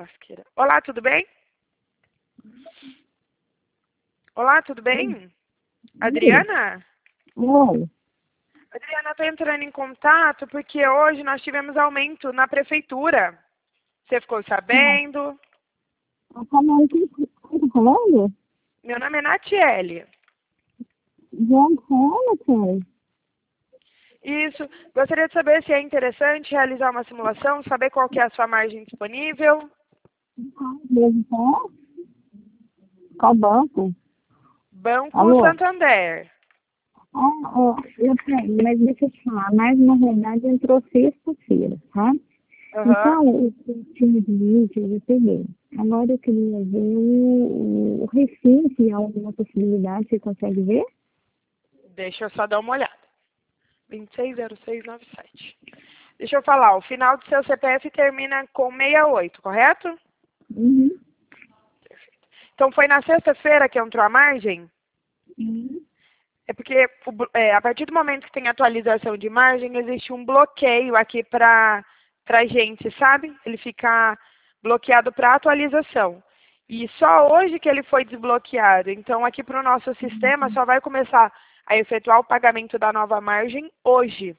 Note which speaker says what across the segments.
Speaker 1: lasqueira. Olá, tudo bem? Olá, tudo bem? Adriana?
Speaker 2: Oi.
Speaker 1: Adriana, estou entrando em contato porque hoje nós tivemos aumento na prefeitura. Você ficou sabendo?
Speaker 2: Tá falando quem tá falando?
Speaker 1: Meu nome é Natiele.
Speaker 2: Gente, fala, cara.
Speaker 1: Isso. Gostaria de saber se é interessante realizar uma simulação, saber qual que é a sua margem disponível.
Speaker 2: Mesmo, tá? Qual banco?
Speaker 1: Banco
Speaker 2: Alô?
Speaker 1: Santander.
Speaker 2: Eu tenho, mas deixa eu te falar, mas na verdade entrou sexta-feira, tá?
Speaker 1: Aham.
Speaker 2: Então, o time de vídeo eu peguei. Agora eu queria ver o refim, se há alguma possibilidade, você consegue ver?
Speaker 1: Deixa eu só dar uma olhada. 260697. Deixa eu falar, o final do seu CPF termina com 68, correto?
Speaker 2: Uhum.
Speaker 1: Então foi na sexta-feira que entrou a margem?
Speaker 2: Uhum.
Speaker 1: É porque a partir do momento que tem atualização de margem, existe um bloqueio aqui para a gente, sabe? Ele fica bloqueado para atualização. E só hoje que ele foi desbloqueado. Então aqui para o nosso sistema só vai começar a efetuar o pagamento da nova margem hoje.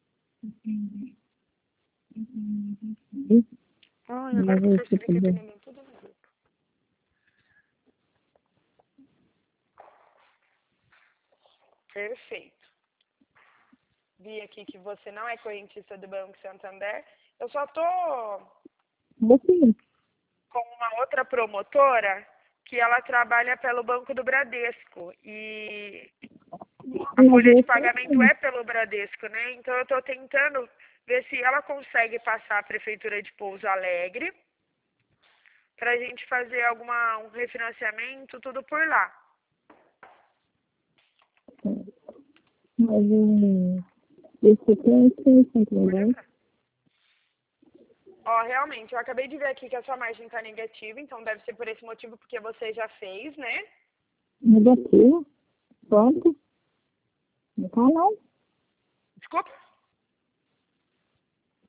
Speaker 1: Ai, agora
Speaker 2: Mas
Speaker 1: que eu
Speaker 2: aí, se
Speaker 1: percebi que eu
Speaker 2: puder.
Speaker 1: tenho tudo no grupo. Perfeito. Vi aqui que você não é correntista do Banco Santander. Eu só tô
Speaker 2: Você,
Speaker 1: com uma outra promotora que ela trabalha pelo Banco do Bradesco. E a
Speaker 2: mas
Speaker 1: folha de
Speaker 2: eu
Speaker 1: pagamento
Speaker 2: sei.
Speaker 1: é pelo Bradesco, né? Então eu estou tentando ver se ela consegue passar a Prefeitura de Pouso Alegre para a gente fazer um refinanciamento, tudo por lá.
Speaker 2: Mas esse tem
Speaker 1: Pode
Speaker 2: entendeu?
Speaker 1: entrar. Ó, realmente, eu acabei de ver aqui que a sua margem está negativa, então deve ser por esse motivo, porque você já fez, né?
Speaker 2: Negativo. Pronto. Não tá não.
Speaker 1: Desculpa.